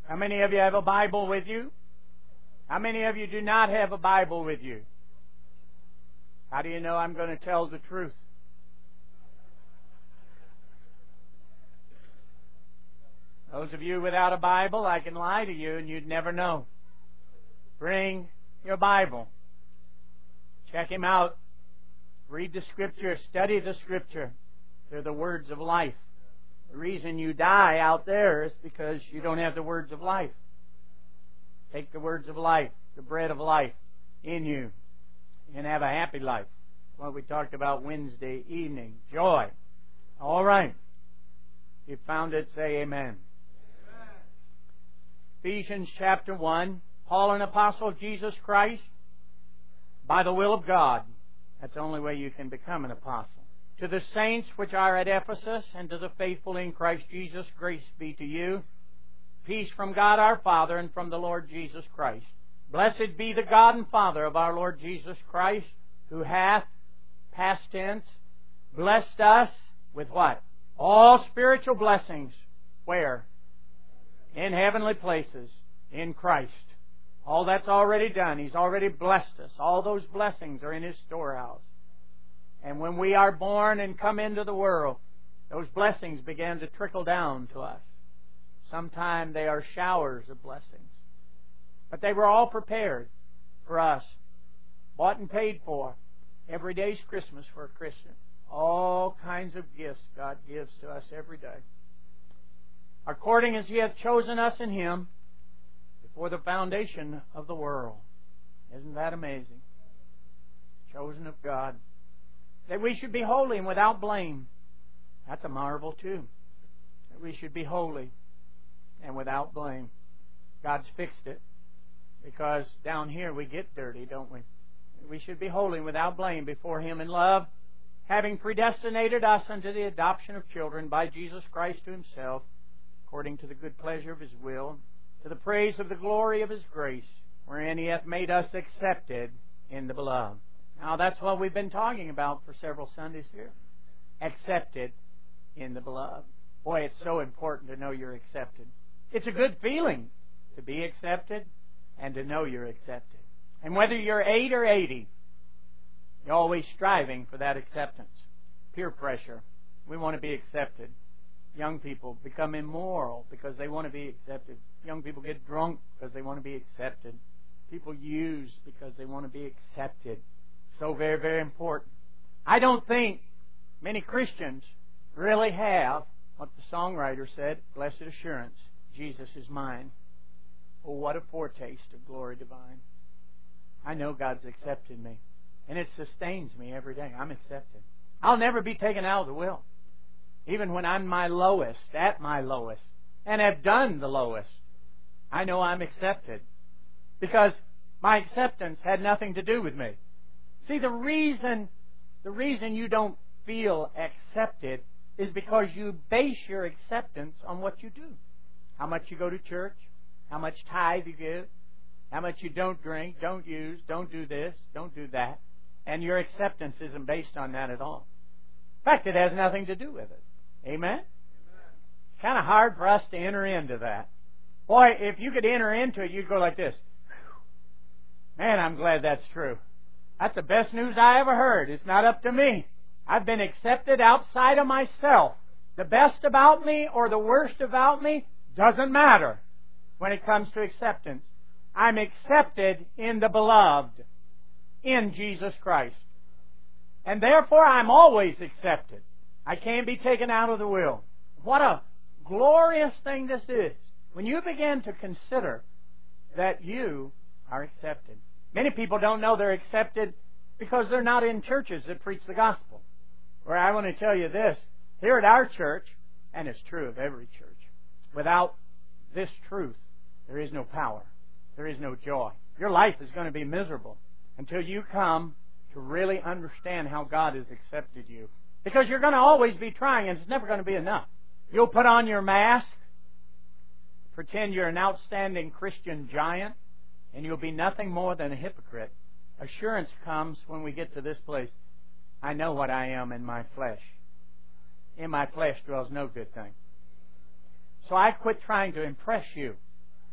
How many of you have a Bible with you? How many of you do not have a Bible with you? How do you know I'm going to tell the truth? Those of you without a Bible, I can lie to you and you'd never know. Bring your Bible. Check Him out. Read the Scripture. Study the Scripture. They're the words of life. The reason you die out there is because you don't have the words of life. Take the words of life, the bread of life, in you, and have a happy life. What we talked about Wednesday evening. Joy. All right. If you found it, say amen. Ephesians chapter 1. Paul, an apostle of Jesus Christ, by the will of God. That's the only way you can become an apostle. To the saints which are at Ephesus, and to the faithful in Christ Jesus, grace be to you. Peace from God our Father and from the Lord Jesus Christ. Blessed be the God and Father of our Lord Jesus Christ, who hath, past tense, blessed us with what? All spiritual blessings. Where? In heavenly places, in Christ. All that's already done. He's already blessed us. All those blessings are in His storehouse. And when we are born and come into the world, those blessings begin to trickle down to us. Sometimes they are showers of blessings. But they were all prepared for us. Bought and paid for. Every day's Christmas for a Christian. All kinds of gifts God gives to us every day. According as He hath chosen us in Him before the foundation of the world. Isn't that amazing? Chosen of God. That we should be holy and without blame. That's a marvel too. That we should be holy and without blame. God's fixed it. Because down here we get dirty, don't we? We should be holy and without blame before Him in love, having predestinated us unto the adoption of children by Jesus Christ to Himself, according to the good pleasure of His will, to the praise of the glory of His grace, wherein He hath made us accepted in the Beloved. Now that's what we've been talking about for several Sundays here. Accepted in the Beloved. Boy, it's so important to know you're accepted. It's a good feeling to be accepted and to know you're accepted. And whether you're 8 or 80, you're always striving for that acceptance. Peer pressure. We want to be accepted. Young people become immoral because they want to be accepted. Young people get drunk because they want to be accepted. People use because they want to be accepted. So very, very important. I don't think many Christians really have what the songwriter said, blessed assurance, Jesus is mine. Oh, what a foretaste of glory divine. I know God's accepted me. And it sustains me every day. I'm accepted. I'll never be taken out of the will. Even when I'm my lowest, at my lowest, and have done the lowest, I know I'm accepted. Because my acceptance had nothing to do with me. See, the reason you don't feel accepted is because you base your acceptance on what you do. How much you go to church, how much tithe you give, how much you don't drink, don't use, don't do this, don't do that. And your acceptance isn't based on that at all. In fact, it has nothing to do with it. Amen? It's kind of hard for us to enter into that. Boy, if you could enter into it, you'd go like this. Man, I'm glad that's true. That's the best news I ever heard. It's not up to me. I've been accepted outside of myself. The best about me or the worst about me doesn't matter when it comes to acceptance. I'm accepted in the Beloved, in Jesus Christ. And therefore I'm always accepted. I can't be taken out of the will. What a glorious thing this is. When you begin to consider that you are accepted. Many people don't know they're accepted because they're not in churches that preach the gospel. Where I want to tell you this, here at our church, and it's true of every church, without this truth, there is no power. There is no joy. Your life is going to be miserable until you come to really understand how God has accepted you. Because you're going to always be trying, and it's never going to be enough. You'll put on your mask, pretend you're an outstanding Christian giant, and you'll be nothing more than a hypocrite. Assurance comes when we get to this place. I know what I am in my flesh. In my flesh dwells no good thing. So I quit trying to impress you.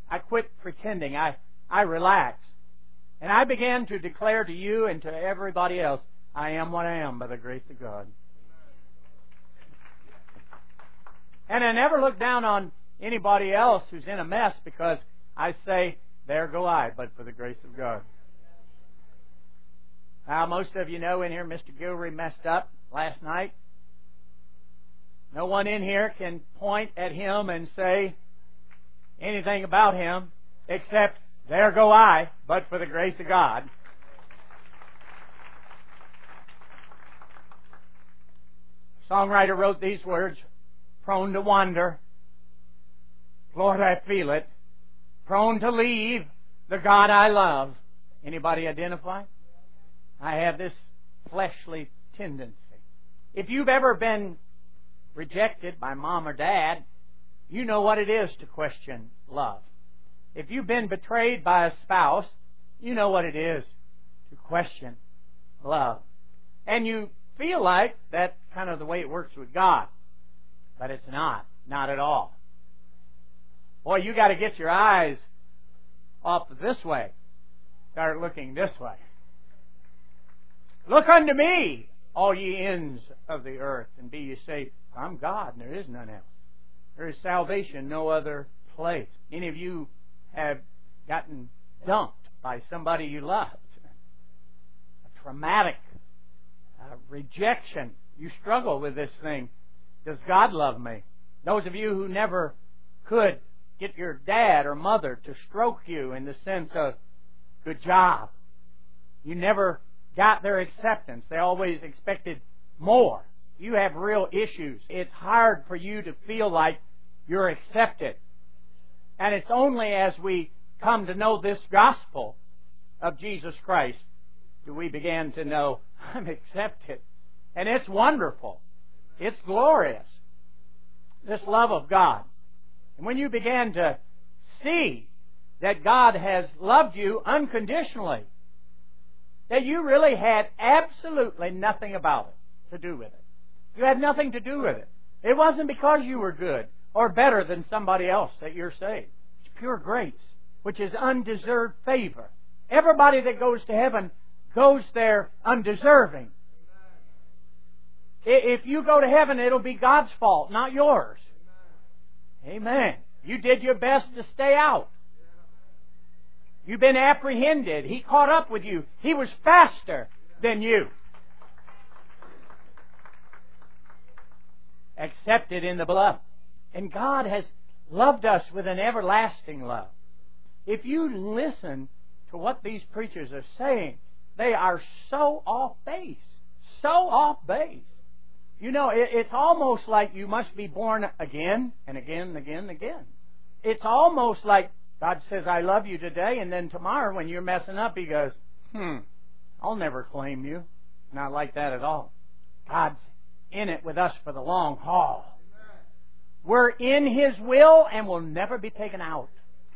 I quit pretending. I relaxed. And I began to declare to you and to everybody else, I am what I am by the grace of God. And I never look down on anybody else who's in a mess, because I say, there go I, but for the grace of God. Now, most of you know in here, Mr. Gilry messed up last night. No one in here can point at him and say anything about him except, there go I, but for the grace of God. The songwriter wrote these words, prone to wander, Lord, I feel it, prone to leave the God I love. Anybody identify? I have this fleshly tendency. If you've ever been rejected by mom or dad, you know what it is to question love. If you've been betrayed by a spouse, you know what it is to question love. And you feel like that's kind of the way it works with God. But it's not. Not at all. Boy, you got to get your eyes off this way. Start looking this way. Look unto me, all ye ends of the earth, and be ye saved. I'm God, and there is none else. There is salvation, no other place. Any of you have gotten dumped by somebody you loved? A traumatic rejection. You struggle with this thing. Does God love me? Those of you who never could get your dad or mother to stroke you in the sense of, good job. You never got their acceptance. They always expected more. You have real issues. It's hard for you to feel like you're accepted. And it's only as we come to know this gospel of Jesus Christ do we begin to know, I'm accepted. And it's wonderful. It's glorious. This love of God. And when you begin to see that God has loved you unconditionally, that you really had absolutely nothing about it to do with it. You had nothing to do with it. It wasn't because you were good or better than somebody else that you're saved. It's pure grace, which is undeserved favor. Everybody that goes to heaven goes there undeserving. If you go to heaven, it'll be God's fault, not yours. Amen. You did your best to stay out. You've been apprehended. He caught up with you. He was faster than you. Accepted in the beloved. And God has loved us with an everlasting love. If you listen to what these preachers are saying, they are so off base. So off base. You know, it's almost like you must be born again and again and again and again. It's almost like God says, I love you today, and then tomorrow when you're messing up, He goes, I'll never claim you. Not like that at all. God's in it with us for the long haul. We're in His will and will never be taken out.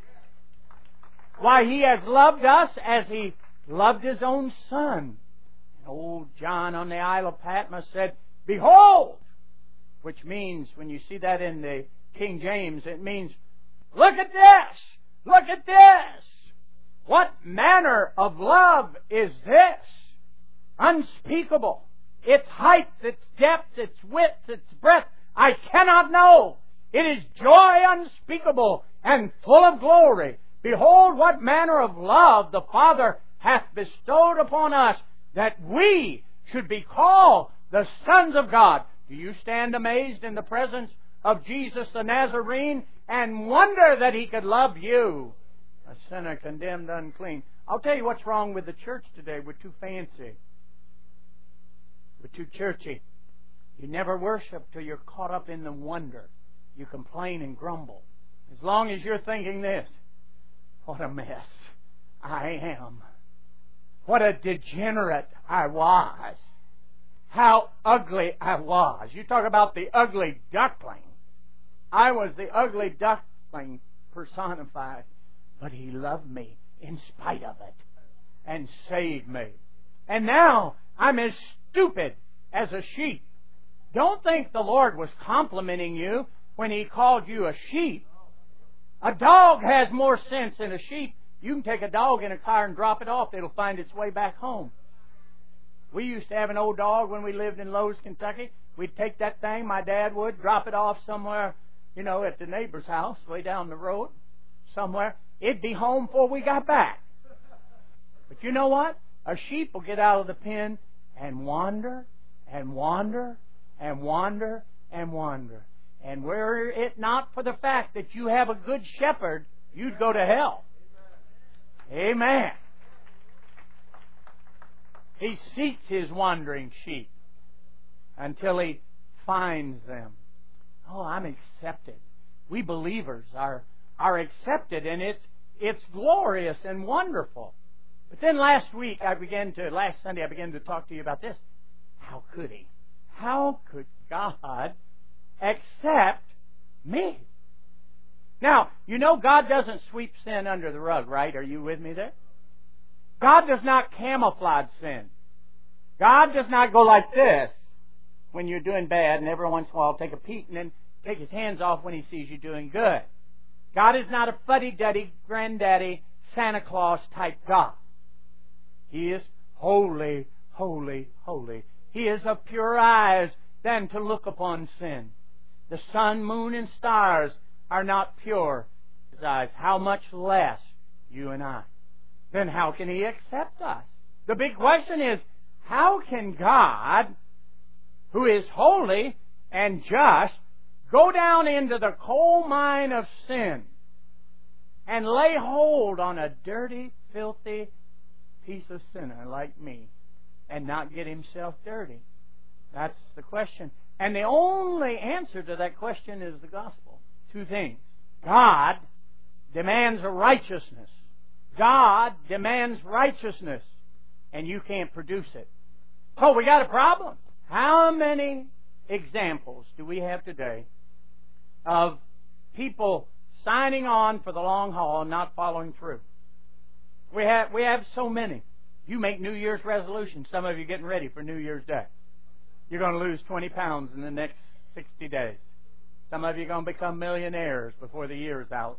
Why, He has loved us as He loved His own Son. And old John on the Isle of Patmos said, Behold! Which means, when you see that in the King James, it means, look at this! Look at this! What manner of love is this? Unspeakable. Its height, its depth, its width, its breadth, I cannot know. It is joy unspeakable and full of glory. Behold, what manner of love the Father hath bestowed upon us, that we should be called the sons of God. Do you stand amazed in the presence of Jesus the Nazarene and wonder that He could love you, a sinner condemned unclean? I'll tell you what's wrong with the church today. We're too fancy. We're too churchy. You never worship till you're caught up in the wonder. You complain and grumble. As long as you're thinking this, what a mess I am. What a degenerate I was. How ugly I was. You talk about the ugly duckling. I was the ugly duckling personified. But He loved me in spite of it and saved me. And now I'm as stupid as a sheep. Don't think the Lord was complimenting you when He called you a sheep. A dog has more sense than a sheep. You can take a dog in a car and drop it off. It'll find its way back home. We used to have an old dog when we lived in Lowe's, Kentucky. We'd take that thing, my dad would, drop it off somewhere, at the neighbor's house, way down the road, somewhere. It'd be home before we got back. But you know what? A sheep will get out of the pen and wander, and wander, and wander, and wander. And were it not for the fact that you have a good shepherd, you'd go to hell. Amen. He seeks his wandering sheep until he finds them. Oh, I'm accepted. We believers are accepted, and it's glorious and wonderful. But then last Sunday, I began to talk to you about this. How could He? How could God accept me? Now, God doesn't sweep sin under the rug, right? Are you with me there? God does not camouflage sin. God does not go like this when you're doing bad, and every once in a while take a peek and then take His hands off when He sees you doing good. God is not a fuddy-duddy, granddaddy, Santa Claus type God. He is holy, holy, holy. He is of purer eyes than to look upon sin. The sun, moon, and stars are not pure in His eyes. How much less you and I? Then how can He accept us? The big question is, how can God, who is holy and just, go down into the coal mine of sin and lay hold on a dirty, filthy piece of sinner like me and not get Himself dirty? That's the question. And the only answer to that question is the gospel. Two things. God demands a righteousness. God demands righteousness, and you can't produce it. So we got a problem. How many examples do we have today of people signing on for the long haul and not following through? We have so many. You make New Year's resolutions. Some of you getting ready for New Year's Day. You're going to lose 20 pounds in the next 60 days. Some of you are going to become millionaires before the year's out.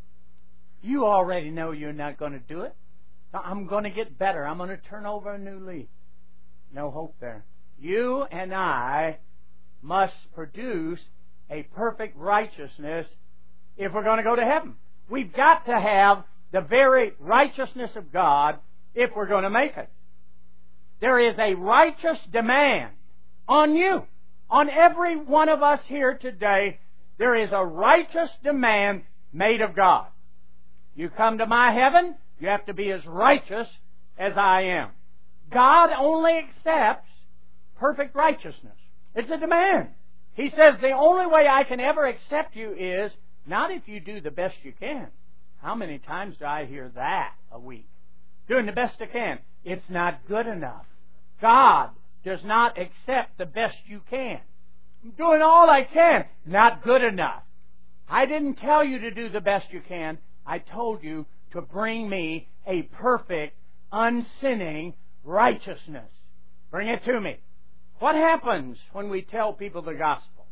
You already know you're not going to do it. I'm going to get better. I'm going to turn over a new leaf. No hope there. You and I must produce a perfect righteousness if we're going to go to heaven. We've got to have the very righteousness of God if we're going to make it. There is a righteous demand on you, on every one of us here today. There is a righteous demand made of God. You come to my heaven, you have to be as righteous as I am. God only accepts perfect righteousness. It's a demand. He says the only way I can ever accept you is not if you do the best you can. How many times do I hear that a week? Doing the best I can. It's not good enough. God does not accept the best you can. I'm doing all I can. Not good enough. I didn't tell you to do the best you can. I told you to bring me a perfect, unsinning righteousness. Bring it to me. What happens when we tell people the gospel?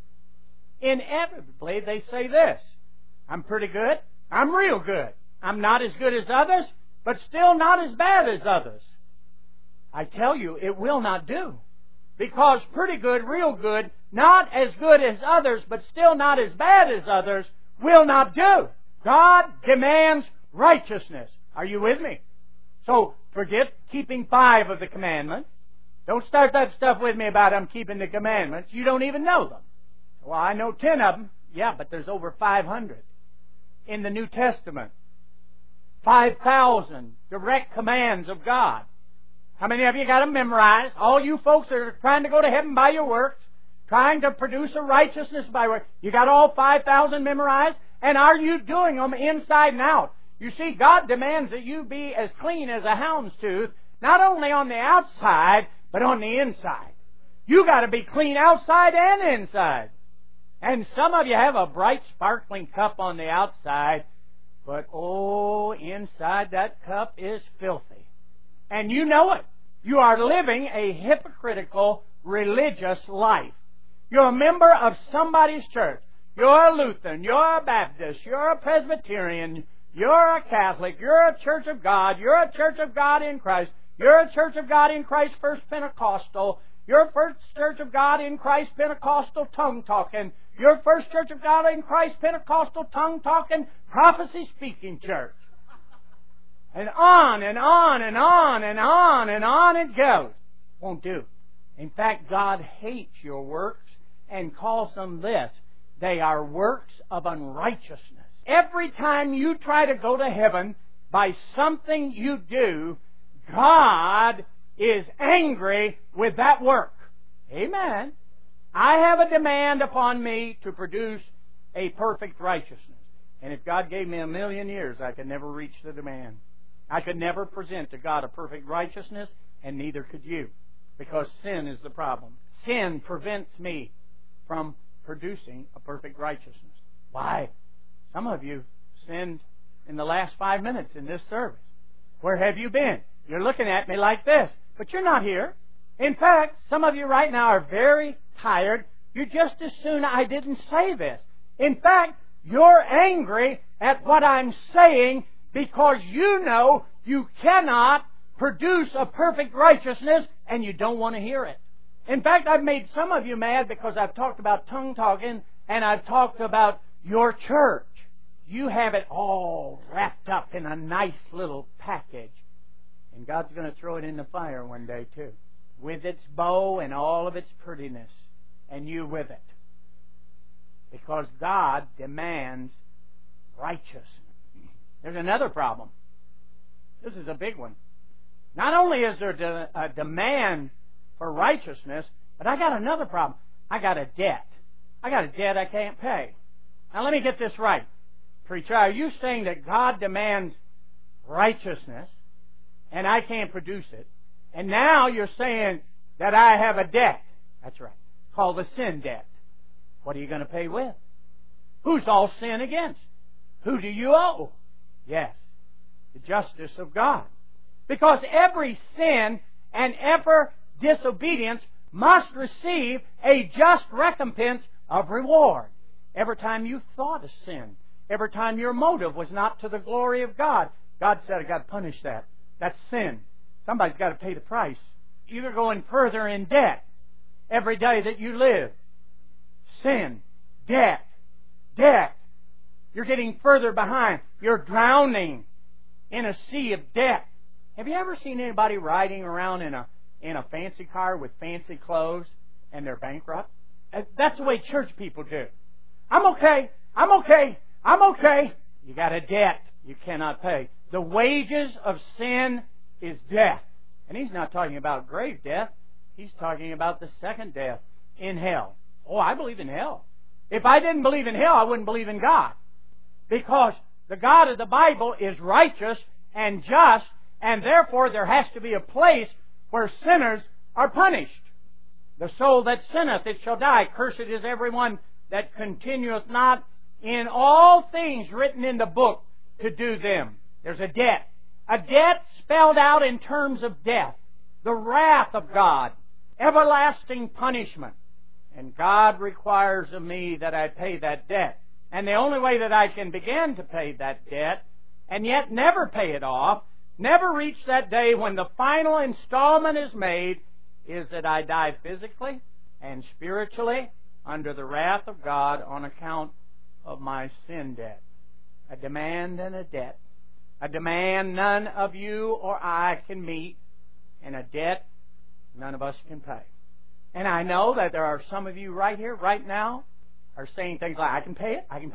Inevitably, they say this: I'm pretty good. I'm real good. I'm not as good as others, but still not as bad as others. I tell you, it will not do. Because pretty good, real good, not as good as others, but still not as bad as others, will not do. God demands righteousness. Are you with me? So, forget keeping 5 of the commandments. Don't start that stuff with me about I'm keeping the commandments. You don't even know them. Well, I know 10 of them. Yeah, but there's over 500 in the New Testament. 5,000 direct commands of God. How many of you got them memorized? All you folks that are trying to go to heaven by your works, trying to produce a righteousness by works, you got all 5,000 memorized? And are you doing them inside and out? You see, God demands that you be as clean as a hound's tooth, not only on the outside, but on the inside. You got to be clean outside and inside. And some of you have a bright, sparkling cup on the outside, but inside that cup is filthy. And you know it. You are living a hypocritical religious life. You're a member of somebody's church. You're a Lutheran, you're a Baptist, you're a Presbyterian, you're a Catholic, you're a Church of God, you're a Church of God in Christ, you're a Church of God in Christ First Pentecostal, you're First Church of God in Christ Pentecostal tongue-talking, you're First Church of God in Christ Pentecostal tongue-talking, prophecy-speaking church. And on and on and on and on and on it goes. Won't do. In fact, God hates your works and calls them this. They are works of unrighteousness. Every time you try to go to heaven by something you do, God is angry with that work. Amen. I have a demand upon me to produce a perfect righteousness. And if God gave me 1,000,000 years, I could never reach the demand. I could never present to God a perfect righteousness, and neither could you, because sin is the problem. Sin prevents me from producing a perfect righteousness. Why? Some of you sinned in the last 5 minutes in this service. Where have you been? You're looking at me like this, but you're not here. In fact, some of you right now are very tired. You just as soon I didn't say this. In fact, you're angry at what I'm saying because you know you cannot produce a perfect righteousness and you don't want to hear it. In fact, I've made some of you mad because I've talked about tongue-talking and I've talked about your church. You have it all wrapped up in a nice little package. And God's going to throw it in the fire one day too, with its bow and all of its prettiness, and you with it. Because God demands righteousness. There's another problem. This is a big one. Not only is there a demand for righteousness, but I got another problem. I got a debt. I got a debt I can't pay. Now let me get this right. Preacher, are you saying that God demands righteousness and I can't produce it, and now you're saying that I have a debt? That's right. Called the sin debt. What are you going to pay with? Who's all sin against? Who do you owe? Yes, the justice of God. Because every sin and every disobedience must receive a just recompense of reward. Every time you thought of sin, every time your motive was not to the glory of God, God said, I've got to punish that. That's sin. Somebody's got to pay the price. You're going further in debt every day that you live. Sin, debt, debt. You're getting further behind. You're drowning in a sea of debt. Have you ever seen anybody riding around in a fancy car with fancy clothes and they're bankrupt? That's the way church people do. I'm okay. I'm okay. I'm okay. You got a debt you cannot pay. The wages of sin is death. And he's not talking about grave death. He's talking about the second death in hell. Oh, I believe in hell. If I didn't believe in hell, I wouldn't believe in God. Because the God of the Bible is righteous and just, and therefore there has to be a place where sinners are punished. The soul that sinneth, it shall die. Cursed is everyone that continueth not in all things written in the book to do them. There's a debt. A debt spelled out in terms of death. The wrath of God. Everlasting punishment. And God requires of me that I pay that debt. And the only way that I can begin to pay that debt, and yet never pay it off, never reach that day when the final installment is made, is that I die physically and spiritually under the wrath of God on account of my sin debt. A demand and a debt. A demand none of you or I can meet, and a debt none of us can pay. And I know that there are some of you right here, right now, are saying things like, I can pay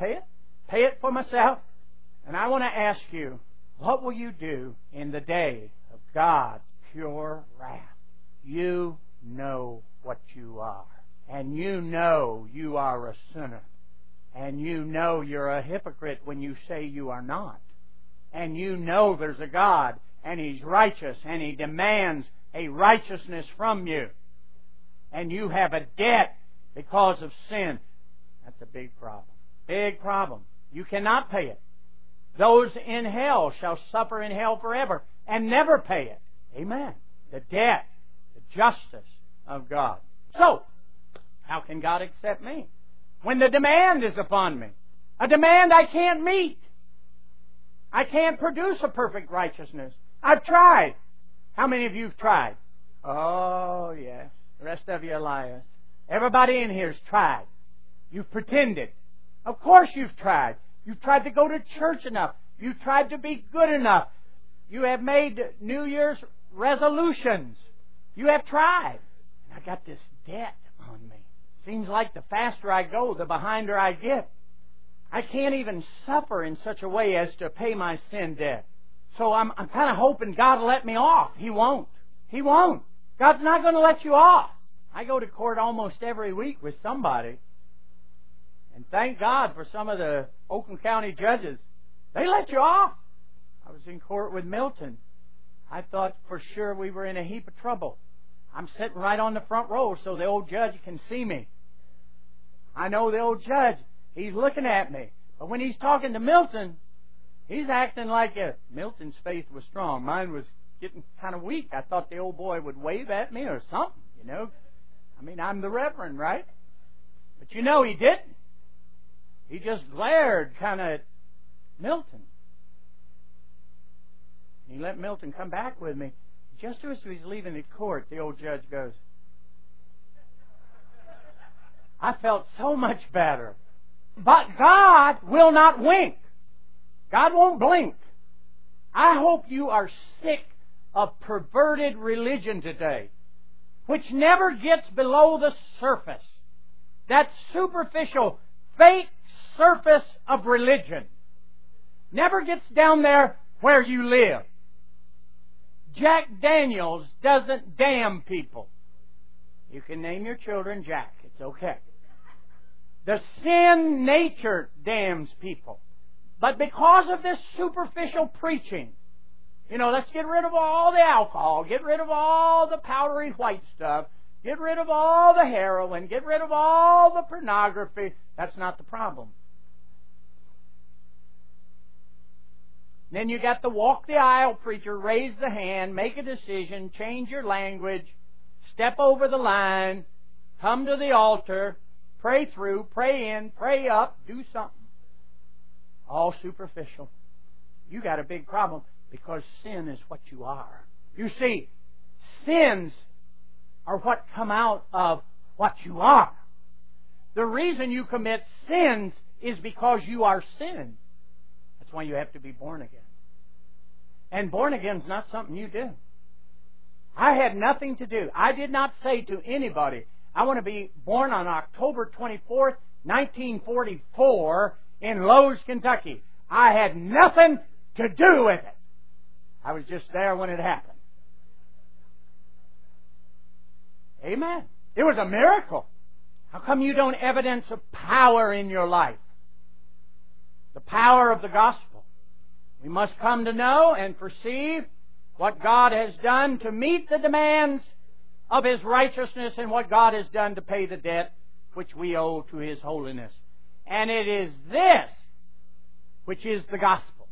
it for myself. And I want to ask you, what will you do in the day of God's pure wrath? You know what you are. And you know you are a sinner. And you know you're a hypocrite when you say you are not. And you know there's a God, and He's righteous, and He demands a righteousness from you. And you have a debt because of sin. That's a big problem. Big problem. You cannot pay it. Those in hell shall suffer in hell forever and never pay it. Amen. The debt, the justice of God. So, how can God accept me? when the demand is upon me. A demand I can't meet. I can't produce a perfect righteousness. I've tried. How many of you have tried? Oh, yes. The rest of you are liars. Everybody in here has tried. You've pretended. Of course you've tried. You've tried to go to church enough. You've tried to be good enough. You have made New Year's resolutions. You have tried. And I got this debt on me. Seems like the faster I go, the behinder I get. I can't even suffer in such a way as to pay my sin debt. So I'm kind of hoping God will let me off. He won't. He won't. God's not going to let you off. I go to court almost every week with somebody. And thank God for some of the Oakland County judges. They let you off. I was in court with Milton. I thought for sure we were in a heap of trouble. I'm sitting right on the front row so the old judge can see me. I know the old judge. He's looking at me. But when he's talking to Milton, he's acting like Milton's faith was strong. Mine was getting kind of weak. I thought the old boy would wave at me or something, you know. I mean, I'm the reverend, right? But you know he didn't. He just glared kind of at Milton. He let Milton come back with me. Just as he was leaving the court, the old judge goes, I felt so much better. But God will not wink. God won't blink. I hope you are sick of perverted religion today, which never gets below the surface. That superficial, fake surface of religion never gets down there where you live. Jack Daniels doesn't damn people. You can name your children Jack. It's okay. The sin nature damns people. But because of this superficial preaching, you know, let's get rid of all the alcohol, get rid of all the powdery white stuff, get rid of all the heroin, get rid of all the pornography. That's not the problem. Then you got the walk the aisle preacher, raise the hand, make a decision, change your language, step over the line, come to the altar, pray through, pray in, pray up, do something. All superficial. You got a big problem because sin is what you are. You see, sins are what come out of what you are. The reason you commit sins is because you are sin. That's why you have to be born again. And born again is not something you do. I had nothing to do. I did not say to anybody, I want to be born on October 24th, 1944 in Lowe's, Kentucky. I had nothing to do with it. I was just there when it happened. Amen. It was a miracle. How come you don't evidence of power in your life? The power of the gospel. We must come to know and perceive what God has done to meet the demands of His righteousness and what God has done to pay the debt which we owe to His holiness. And it is this which is the gospel.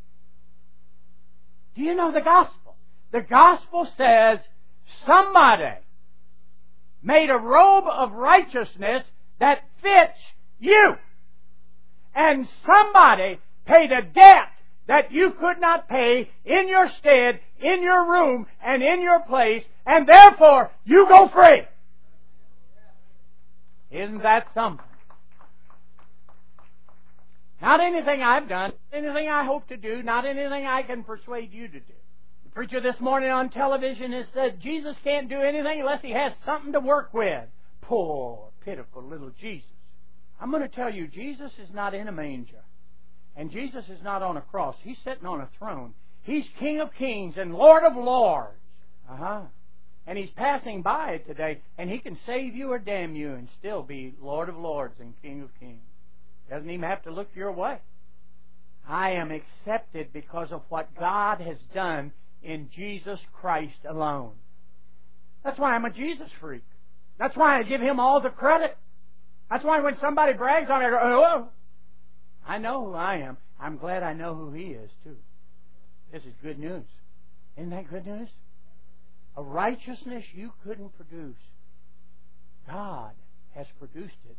Do you know the gospel? The gospel says somebody made a robe of righteousness that fits you. And somebody paid a debt that you could not pay in your stead, in your room, and in your place, and therefore you go free. Isn't that something? Not anything I've done, anything I hope to do, not anything I can persuade you to do. The preacher this morning on television has said Jesus can't do anything unless he has something to work with. Poor, pitiful little Jesus. I'm going to tell you, Jesus is not in a manger. And Jesus is not on a cross. He's sitting on a throne. He's King of Kings and Lord of Lords. And He's passing by today, and He can save you or damn you and still be Lord of Lords and King of Kings. Doesn't even have to look your way. I am accepted because of what God has done in Jesus Christ alone. That's why I'm a Jesus freak. That's why I give Him all the credit. That's why when somebody brags on me, I go, oh, I know who I am. I'm glad I know who He is, too. This is good news. Isn't that good news? A righteousness you couldn't produce. God has produced it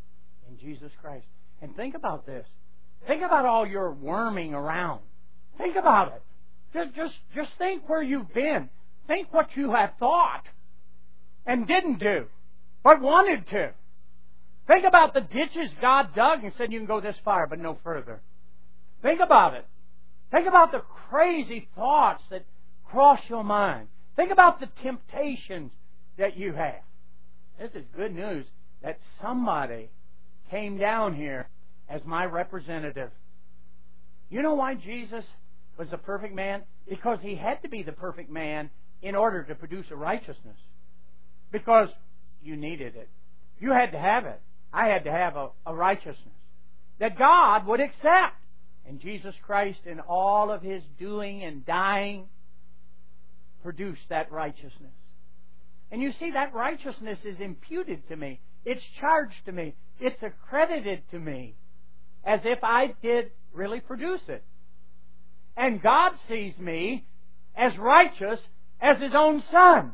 in Jesus Christ. And think about this. Think about all your worming around. Think about it. Just think where you've been. Think what you have thought and didn't do, but wanted to. Think about the ditches God dug and said you can go this far, but no further. Think about it. Think about the crazy thoughts that cross your mind. Think about the temptations that you have. This is good news that somebody came down here as my representative. You know why Jesus was the perfect man? Because He had to be the perfect man in order to produce a righteousness. Because you needed it. You had to have it. I had to have a righteousness that God would accept. And Jesus Christ, in all of His doing and dying, produced that righteousness. And you see, that righteousness is imputed to me. It's charged to me. It's accredited to me as if I did really produce it. And God sees me as righteous as His own Son.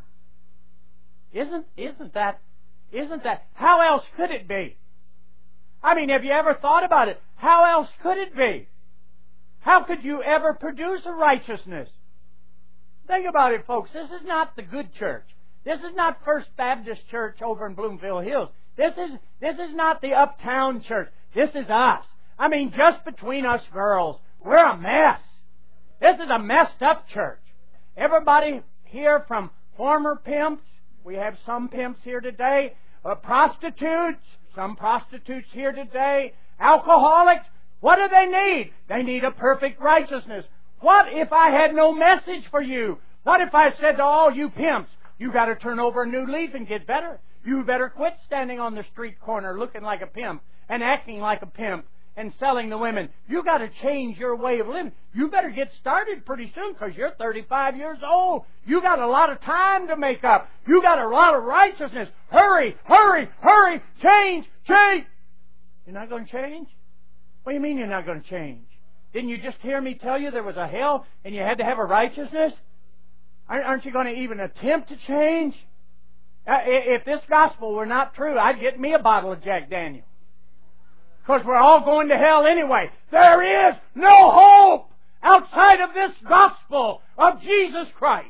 Isn't that? How else could it be? I mean, have you ever thought about it? How else could it be? How could you ever produce a righteousness? Think about it, folks. This is not the good church. This is not First Baptist Church over in Bloomfield Hills. This is not the uptown church. This is us. I mean, just between us girls, we're a mess. This is a messed up church. Everybody here from former pimps, we have some pimps here today, prostitutes, some prostitutes here today, alcoholics. What do they need? They need a perfect righteousness. What if I had no message for you? What if I said to all you pimps, you got to turn over a new leaf and get better. You better quit standing on the street corner looking like a pimp and acting like a pimp and selling to women. You got to change your way of living. You better get started pretty soon because you're 35 years old. You got a lot of time to make up. You got a lot of righteousness. Hurry, hurry, hurry. Change, change. You're not going to change? What do you mean you're not going to change? Didn't you just hear me tell you there was a hell and you had to have a righteousness? Aren't you going to even attempt to change? If this gospel were not true, I'd get me a bottle of Jack Daniel. Because we're all going to hell anyway. There is no hope outside of this gospel of Jesus Christ.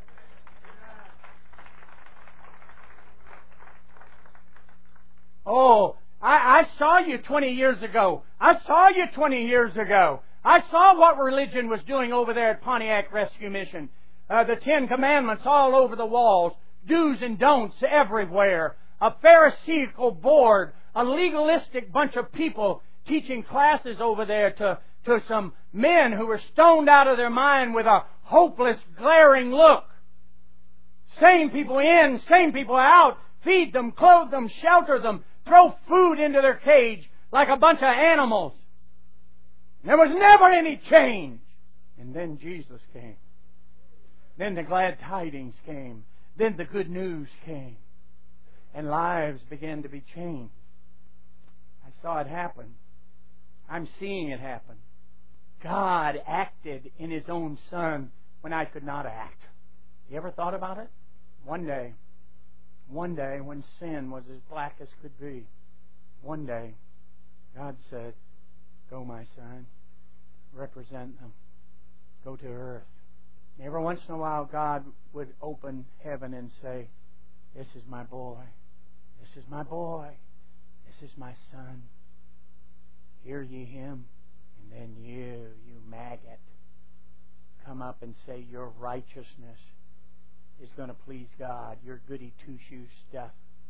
Oh, I saw you 20 years ago. I saw you 20 years ago. I saw what religion was doing over there at Pontiac Rescue Mission. The Ten Commandments all over the walls. Do's and don'ts everywhere. A Pharisaical board. A legalistic bunch of people teaching classes over there to some men who were stoned out of their mind with a hopeless, glaring look. Sane people in, sane people out. Feed them, clothe them, shelter them. Throw food into their cage like a bunch of animals. There was never any change. And then Jesus came. Then the glad tidings came. Then the good news came. And lives began to be changed. I saw it happen. I'm seeing it happen. God acted in His own Son when I could not act. You ever thought about it? One day when sin was as black as could be, one day God said, "Go, my Son, represent them. Go to earth." And every once in a while God would open heaven and say, "This is my boy. This is my boy. This is my Son. Hear ye Him." And then you maggot, come up and say your righteousness is going to please God. Your goody two-shoes stuff.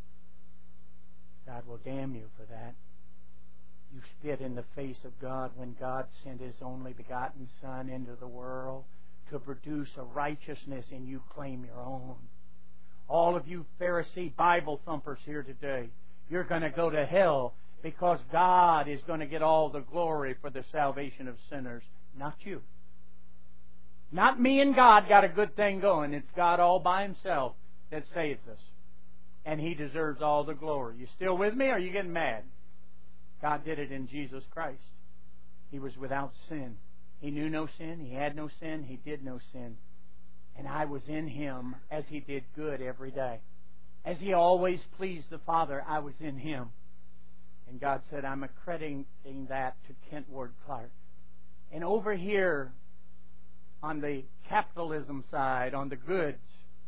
God will damn you for that. You spit in the face of God when God sent His only begotten Son into the world to produce a righteousness, and you claim your own. All of you Pharisee Bible thumpers here today, you're going to go to hell because God is going to get all the glory for the salvation of sinners, not you. Not me and God got a good thing going. It's God all by Himself that saves us. And He deserves all the glory. You still with me, or are you getting mad? God did it in Jesus Christ. He was without sin. He knew no sin. He had no sin. He did no sin. And I was in Him as He did good every day. As He always pleased the Father, I was in Him. And God said, I'm accrediting that to Kent Ward Clark. And over here, on the capitalism side, on the goods,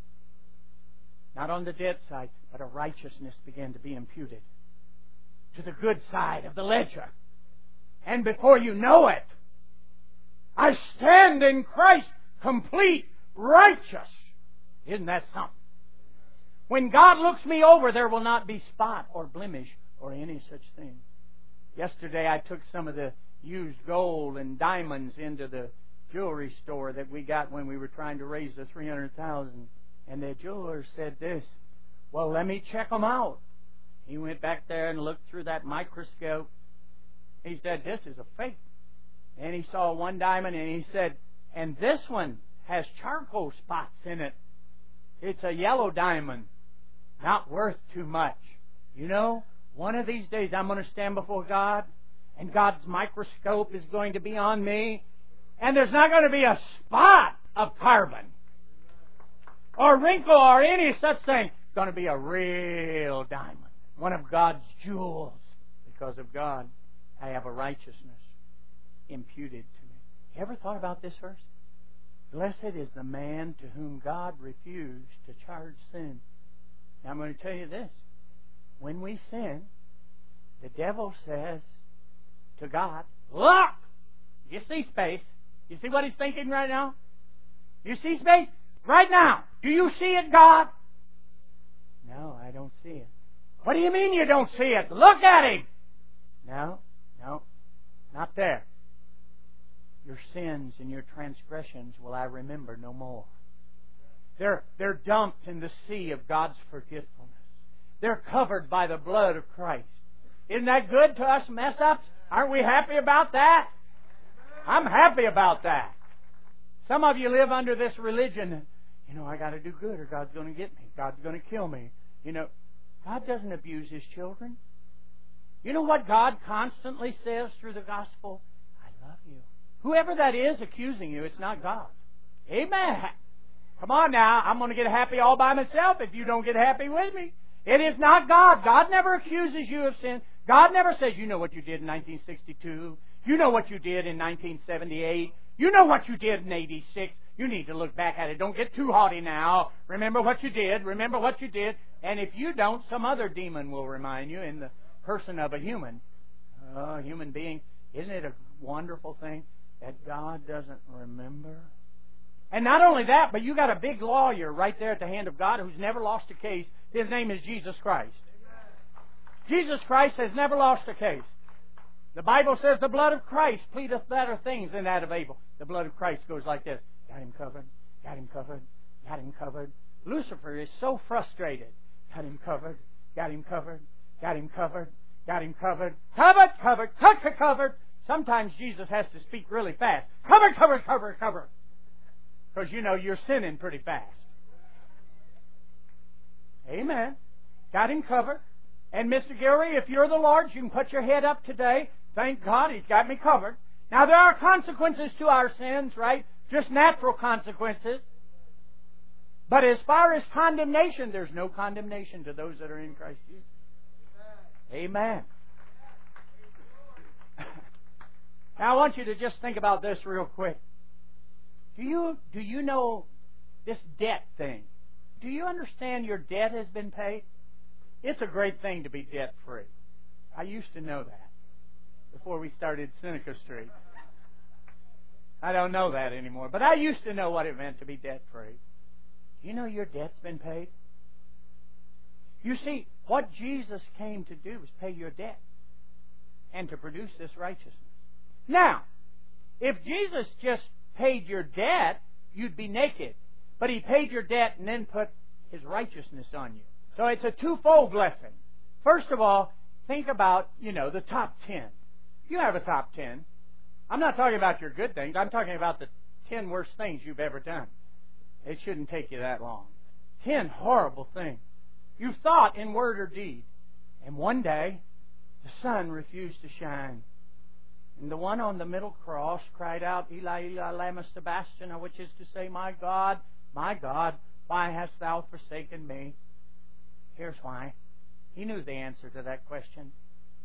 not on the debt side, but a righteousness began to be imputed to the good side of the ledger. And before you know it, I stand in Christ complete, righteous. Isn't that something? When God looks me over, there will not be spot or blemish or any such thing. Yesterday I took some of the used gold and diamonds into the jewelry store that we got when we were trying to raise the $300,000. And the jeweler said this, well, let me check them out. He went back there and looked through that microscope. He said, this is a fake. And he saw one diamond and he said, and this one has charcoal spots in it. It's a yellow diamond. Not worth too much. You know, one of these days I'm going to stand before God and God's microscope is going to be on me and there's not going to be a spot of carbon or wrinkle or any such thing. It's going to be a real diamond. One of God's jewels. Because of God, I have a righteousness imputed to me. You ever thought about this verse? Blessed is the man to whom God refused to charge sin. Now I'm going to tell you this. When we sin, the devil says to God, look! You see space? You see what he's thinking right now? You see space? Right now. Do you see it, God? No, I don't see it. What do you mean you don't see it? Look at him! No, not there. Your sins and your transgressions will I remember no more. They're dumped in the sea of God's forgetfulness. They're covered by the blood of Christ. Isn't that good to us mess-ups? Aren't we happy about that? I'm happy about that. Some of you live under this religion. You know, I got to do good or God's going to get me. God's going to kill me. You know, God doesn't abuse His children. You know what God constantly says through the gospel? I love you. Whoever that is accusing you, it's not God. Amen. Come on now. I'm going to get happy all by myself if you don't get happy with me. It is not God. God never accuses you of sin. God never says, you know what you did in 1962. You know what you did in 1978. You know what you did in 86. You need to look back at it. Don't get too haughty now. Remember what you did. Remember what you did. And if you don't, some other demon will remind you in the person of a human. A human being. Isn't it a wonderful thing that God doesn't remember? And not only that, but you got a big lawyer right there at the hand of God who's never lost a case. His name is Jesus Christ. Jesus Christ has never lost a case. The Bible says the blood of Christ pleadeth better things than that of Abel. The blood of Christ goes like this. Got him covered. Got him covered. Got him covered. Lucifer is so frustrated. Got him covered. Got him covered. Got him covered. Got him covered. Covered. Covered. Covered. Covered. Sometimes Jesus has to speak really fast. Covered. Covered. Covered. Covered. Because you know you're sinning pretty fast. Amen. Got him covered. And Mr. Gilroy, if you're the Lord, you can put your head up today. Thank God He's got me covered. Now there are consequences to our sins, right? Just natural consequences. But as far as condemnation, there's no condemnation to those that are in Christ Jesus. Amen. Now I want you to just think about this real quick. Do you know this debt thing? Do you understand your debt has been paid? It's a great thing to be debt-free. I used to know that before we started Seneca Street. I don't know that anymore, but I used to know what it meant to be debt-free. Do you know your debt's been paid? You see, what Jesus came to do was pay your debt and to produce this righteousness. Now, if Jesus just paid your debt, you'd be naked. But He paid your debt and then put His righteousness on you. So it's a twofold blessing. First of all, think about, the top 10. You have a top 10. I'm not talking about your good things. I'm talking about the 10 worst things you've ever done. It shouldn't take you that long. 10 horrible things you've thought in word or deed. And one day, the sun refused to shine. And the one on the middle cross cried out, Eli, Eli, lama sabachthani, which is to say, my God, why hast thou forsaken me? Here's why. He knew the answer to that question.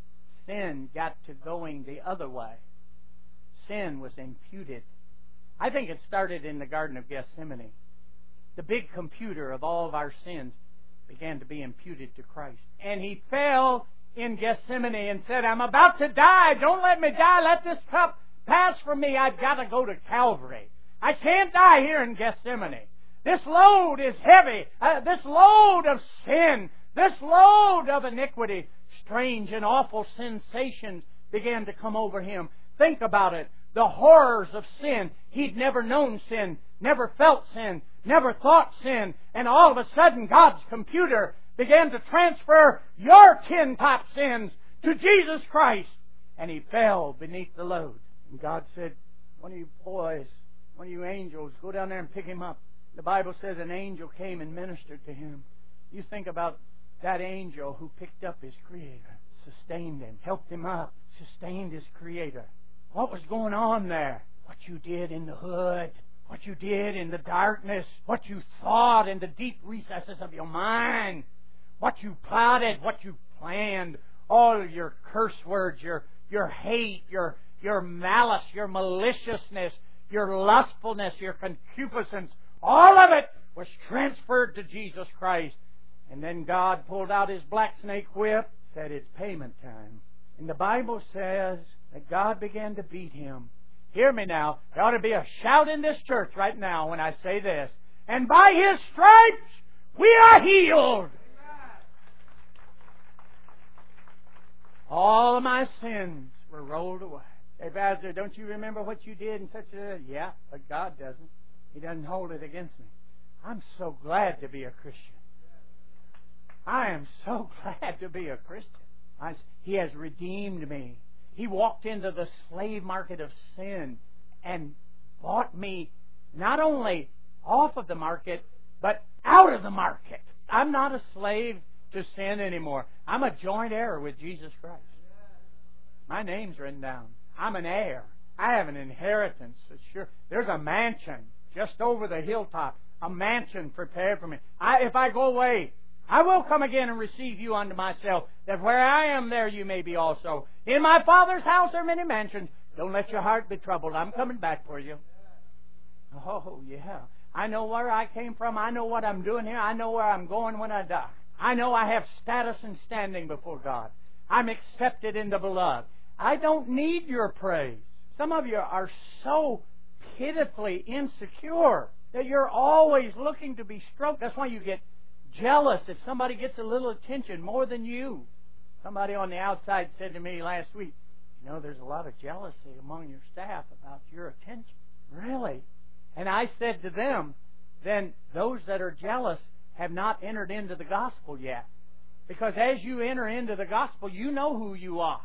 sin got to going the other way. Sin was imputed. I think it started in the Garden of Gethsemane. The big computer of all of our sins began to be imputed to Christ. And He fell in Gethsemane and said, I'm about to die. Don't let me die. Let this cup pass from me. I've got to go to Calvary. I can't die here in Gethsemane. This load is heavy. This load of sin, this load of iniquity, strange and awful sensations began to come over Him. Think about it. The horrors of sin. He'd never known sin, never felt sin, never thought sin. And all of a sudden, God's computer began to transfer your 10 top sins to Jesus Christ. And He fell beneath the load. And God said, one of you boys, one of you angels, go down there and pick Him up. The Bible says an angel came and ministered to Him. You think about that angel who picked up His Creator, sustained Him, helped Him up, sustained His Creator. What was going on there? What you did in the hood, what you did in the darkness, what you thought in the deep recesses of your mind, what you plotted, what you planned, all your curse words, your hate, your malice, your maliciousness, your lustfulness, your concupiscence, all of it was transferred to Jesus Christ. And then God pulled out His black snake whip, said it's payment time. And the Bible says that God began to beat Him. Hear me now. There ought to be a shout in this church right now when I say this. And by His stripes we are healed. All of my sins were rolled away. Hey, Pastor, don't you remember what you did and such a... Yeah, but God doesn't. He doesn't hold it against me. I'm so glad to be a Christian. I am so glad to be a Christian. He has redeemed me. He walked into the slave market of sin and bought me not only off of the market, but out of the market. I'm not a slave to sin anymore. I'm a joint heir with Jesus Christ. My name's written down. I'm an heir. I have an inheritance. Sure, there's a mansion just over the hilltop. A mansion prepared for me. If I go away, I will come again and receive you unto myself, that where I am, there you may be also. In my Father's house are many mansions. Don't let your heart be troubled. I'm coming back for you. Oh, yeah. I know where I came from. I know what I'm doing here. I know where I'm going when I die. I know I have status and standing before God. I'm accepted in the beloved. I don't need your praise. Some of you are so pitifully insecure that you're always looking to be stroked. That's why you get jealous if somebody gets a little attention more than you. Somebody on the outside said to me last week, there's a lot of jealousy among your staff about your attention. Really? And I said to them, then those that are jealous have not entered into the gospel yet. Because as you enter into the gospel, you know who you are.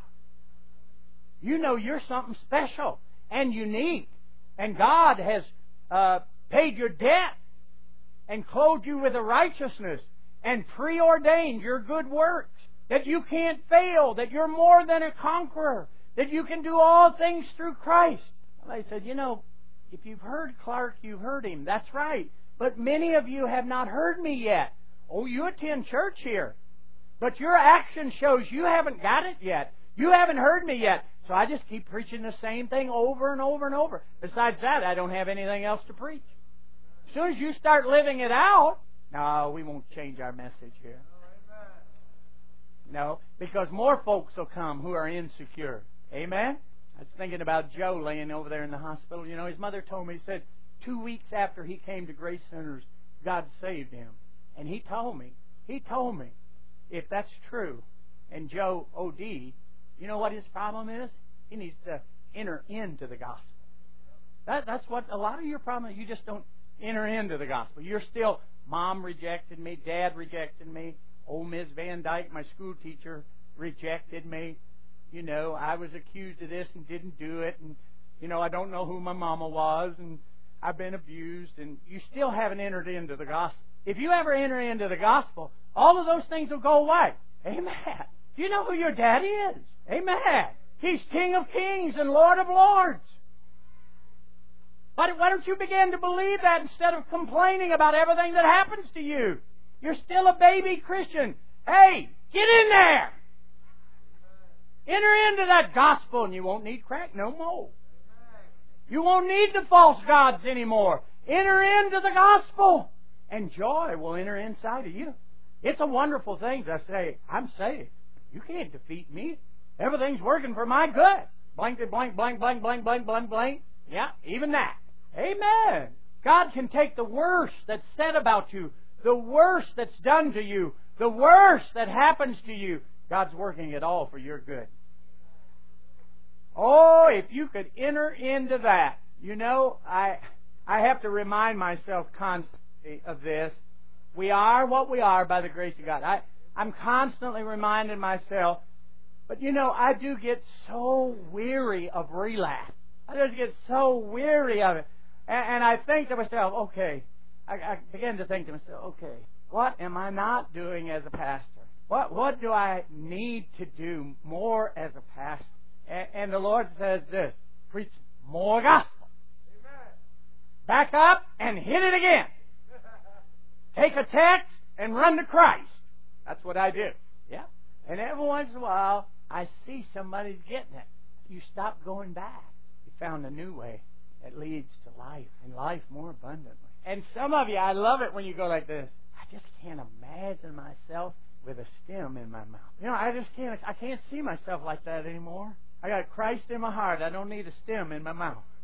You know you're something special and unique. And God has paid your debt and clothed you with a righteousness and preordained your good works, that you can't fail, that you're more than a conqueror, that you can do all things through Christ. Well, they said, if you've heard Clark, you've heard him. That's right. But many of you have not heard me yet. Oh, you attend church here, but your action shows you haven't got it yet. You haven't heard me yet. So I just keep preaching the same thing over and over and over. Besides that, I don't have anything else to preach. As soon as you start living it out, no, we won't change our message here. No, because more folks will come who are insecure. Amen? I was thinking about Joe laying over there in the hospital. His mother told me, he said, 2 weeks after he came to Grace Centers, God saved him. And he told me, if that's true, and Joe OD'd, you know what his problem is? He needs to enter into the gospel. That's what a lot of your problem is. You just don't enter into the gospel. You're still, Mom rejected me, Dad rejected me, old Ms. Van Dyke, my school teacher, rejected me. I was accused of this and didn't do it, and I don't know who my mama was, and I've been abused, and you still haven't entered into the gospel. If you ever enter into the gospel, all of those things will go away. Amen. Do you know who your daddy is? Amen. He's King of Kings and Lord of Lords. Why don't you begin to believe that instead of complaining about everything that happens to you? You're still a baby Christian. Hey, get in there. Enter into that gospel and you won't need crack no more. You won't need the false gods anymore. Enter into the gospel and joy will enter inside of you. It's a wonderful thing to say, I'm saved. You can't defeat me. Everything's working for my good. Blank, blank, blank, blank, blank, blank, blank, blank. Yeah, even that. Amen. God can take the worst that's said about you, the worst that's done to you, the worst that happens to you. God's working it all for your good. Oh, if you could enter into that. You know, I have to remind myself constantly of this. We are what we are by the grace of God. I'm constantly reminding myself, but you know, I do get so weary of relapse. I just get so weary of it. And I think to myself, okay, I begin to think to myself, okay, what am I not doing as a pastor? What do I need to do more as a pastor? And the Lord says this, preach more gospel. Amen. Back up and hit it again. Take a text and run to Christ. That's what I do. Yeah. And every once in a while, I see somebody's getting it. You stop going back. You found a new way that leads to life, and life more abundantly. And some of you, I love it when you go like this. I just can't imagine myself with a stem in my mouth. You know, I can't see myself like that anymore. I got Christ in my heart. I don't need a stem in my mouth.